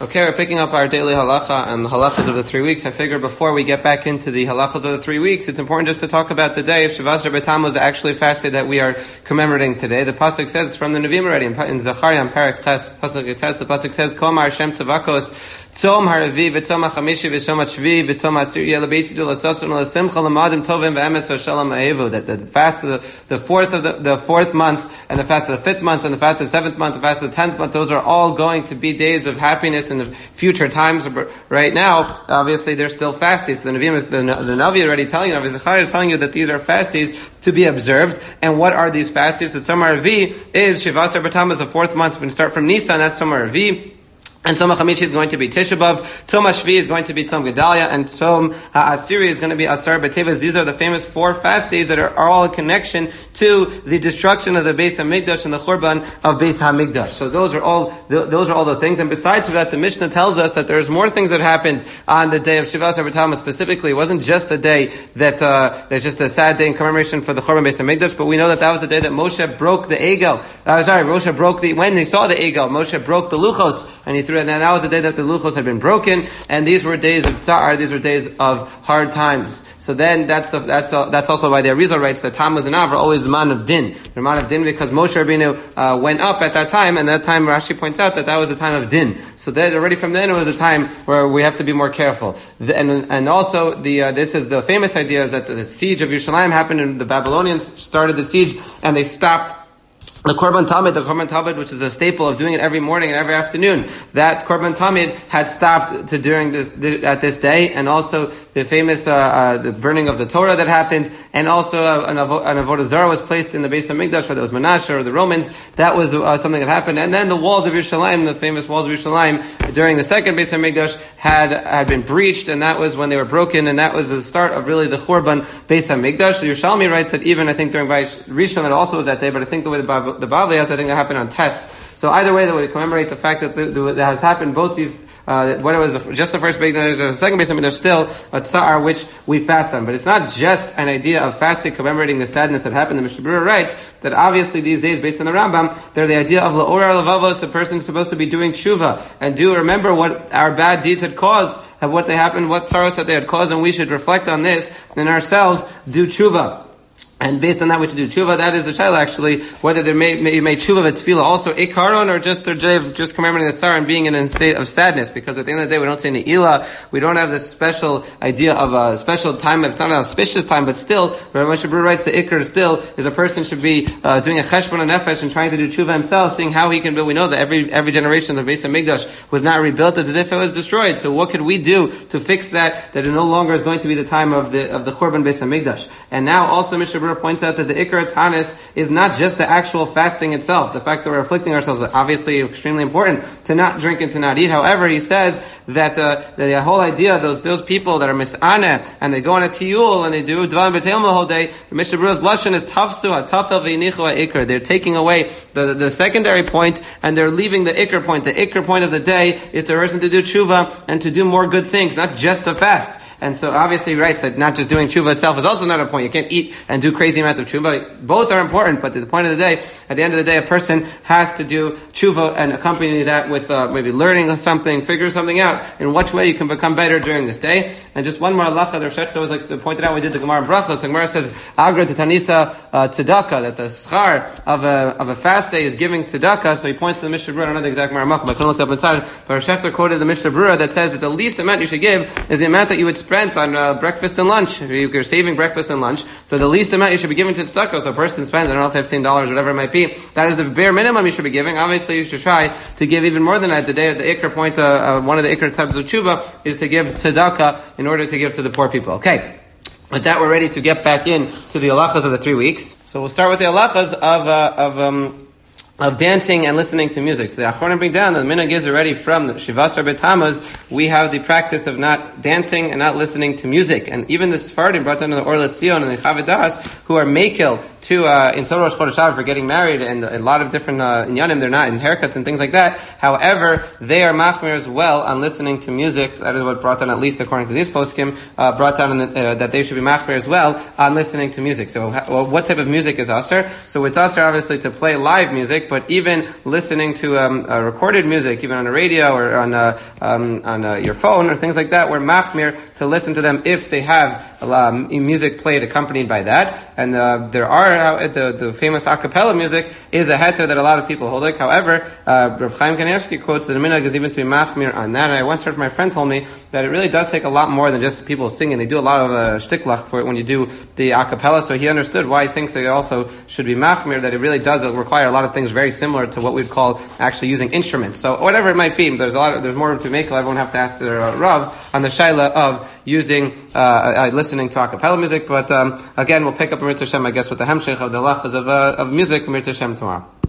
Okay, we're picking up our daily halacha and the halachas of the 3 weeks. I figure before we get back into the halachas of the 3 weeks, it's important just to talk about the day of Shavasar B'Tammuz, the actually fast day that we are commemorating today. The pasuk says, it's from the Nevi'im already, in Zechariah, in Parak Tes, pasuk Tes, the pasuk says, Kol Mar Hashem Tzavakos, Tzom HaRavi, V'Tzom HaChamishi, V'Shom HaShvi, V'Tzom HaTzir, Yelabesi Dul Asosun, L'Simcha, L'Madim Tovim, V'Emes V'Shalom Ha'evu, that the fast of the fourth month, and the fast of the fifth month, and the fast of the seventh month, the fast of the 10th month, those are all going to be days of happiness in the future times. Right now, obviously, they're still fast days. So the Navi already telling you, Zechariah is telling you that these are fast days to be observed. And what are these fast days? The Tzom HaRavi is Shavasar B'Tammuz, the fourth month. When we start from Nisan, that's Tzom HaRavi. And Tzom HaChamishi is going to be Tisha B'Av, Tzom HaShvi is going to be Tzom Gedalia, and Tzom HaAsiri is going to be Asar B'Teves. These are the famous 4 fast days that are all in connection to the destruction of the Beis HaMikdash and the Churban of Beis HaMikdash. So those are all the things. And besides that, the Mishnah tells us that there's more things that happened on the day of Shavasar B'Tammuz specifically. It wasn't just the day that there's just a sad day in commemoration for the Churban Beis HaMikdash, but we know that was the day that Moshe broke the Egel. Moshe broke when they saw the Egel, Moshe broke the Luchos, and he threw it. And that was the day that the Luchos had been broken, and these were days of Tsar, these were days of hard times. So then that's also why the Arizal writes that Tammuz and Av are always the man of din. The man of din because Moshe Rabbeinu went up at that time, and that time Rashi points out that was the time of din. So then already from then it was a time where we have to be more careful. And also this is the famous idea is that the siege of Yerushalayim happened, and the Babylonians started the siege, and they stopped the Korban Tamid, which is a staple of doing it every morning and every afternoon. That Korban Tamid had stopped at this day, and also the famous the burning of the Torah that happened, and also an Avodah Zarah was placed in the Beis HaMikdash, whether it was Menashe or the Romans. That was something that happened, and then the walls of Yerushalayim, the famous walls of Yerushalayim, during the second Beis HaMikdash had been breached, and that was when they were broken, and that was the start of really the Churban Beis HaMikdash. The Yerushalmi writes that even I think during Bayis Rishon it also was that day, but I think the way the Bavli has, I think that happened on Tes. So either way, that we commemorate the fact that that has happened, both these, when it was just the first Beis HaMikdash, the second Beis HaMikdash, there's still a Tsar which we fast on. But it's not just an idea of fasting commemorating the sadness that happened. The Mishnah Berurah writes that obviously these days, based on the Rambam, they're the idea of La'orar Levavos, a person is supposed to be doing tshuva, and do remember what our bad deeds had caused, and what they happened, what tsaros that they had caused, and we should reflect on this, and ourselves do tshuva. And based on that, we should do tshuva. That is the shaila, actually, whether they made tshuva of tefillah also ikaron, or just their day of just commemorating the tsar and being in a state of sadness. Because at the end of the day, we don't say ne'ilah, we don't have this special idea of a special time. It's not an auspicious time, but still, Rabbi Moshe Berurah writes the ikar still is a person should be doing a cheshbon and nefesh and trying to do tshuva himself, seeing how he can build. We know that every generation of the Beis HaMikdash was not rebuilt as if it was destroyed. So what could we do to fix that it no longer is going to be the time of the Churban Beis HaMikdash? And now also Mishnah Berurah points out that the Ikar Tanis is not just the actual fasting itself. The fact that we're afflicting ourselves is obviously extremely important, to not drink and to not eat. However, he says that the whole idea, those people that are mis'aneh, and they go on a tiyul, and they do dvarim b'teil the whole day, Mishnah Berurah's lashon is tafsu ha'tafel v'yinichu ha'ikar. They're taking away the secondary point, and they're leaving the Ikar point. The Ikar point of the day is to person to do tshuva, and to do more good things, not just to fast. And so obviously he writes that not just doing tshuva itself is also not a point. You can't eat and do crazy amount of tshuva. Both are important, but the point of the day, at the end of the day, a person has to do tshuva and accompany that with maybe learning something, figure something out in which way you can become better during this day. And just one more halacha, the Rosh Hashanah was like pointed out, we did the Gemara in Brachos. The Gemara says, Agra Tanisa tzedakah, that the schar of a fast day is giving tzedakah. So he points to the Mishnah Berurah, I don't know the exact Gemara Makom, I couldn't look up inside, but Rosh Hashanah quoted the Mishnah Berurah that says that the least amount you should give is the amount that you would spend on breakfast and lunch. You're saving breakfast and lunch, so the least amount you should be giving to tzedakah. So a person spends, I don't know, $15, whatever it might be. That is the bare minimum you should be giving. Obviously, you should try to give even more than that. The day of the ikar point, one of the ikar types of tshuva is to give tzedakah in order to give to the poor people. Okay. With that, we're ready to get back in to the halachas of the 3 weeks. So we'll start with the halachas of dancing and listening to music. So the Achronim bring down that the minhag is already from the Shavasar B'Tammuz. We have the practice of not dancing and not listening to music. And even the Sephardim brought down to the Or Letzion and the Chavod Das, who are mekel to in Tzom Rosh Chodesh Av for getting married, and a lot of different inyanim, they're not in haircuts and things like that. However, they are machmir as well on listening to music. That is what brought down, at least according to these poskim, brought down that they should be machmir as well on listening to music. So what type of music is aser? So it's aser obviously to play live music. music, but even listening to recorded music, even on a radio or on your phone or things like that, we're machmir to listen to them if they have music played accompanied by that. And there are the famous a cappella music is a heter that a lot of people hold like. However, Rav Chaim Kanievsky quotes that the minhag is even to be machmir on that. And I once heard my friend told me that it really does take a lot more than just people singing. They do a lot of shtiklach for it when you do the a cappella. So he understood why he thinks that it also should be machmir, that it really does require a lot of things very similar to what we'd call actually using instruments. So whatever it might be, there's more room to make. Everyone have to ask the Rav on the shaila of using listening to a cappella music. But again, we'll pick up Mir Hashem, I guess, with the hemshech of the halachas of music Mir Hashem tomorrow.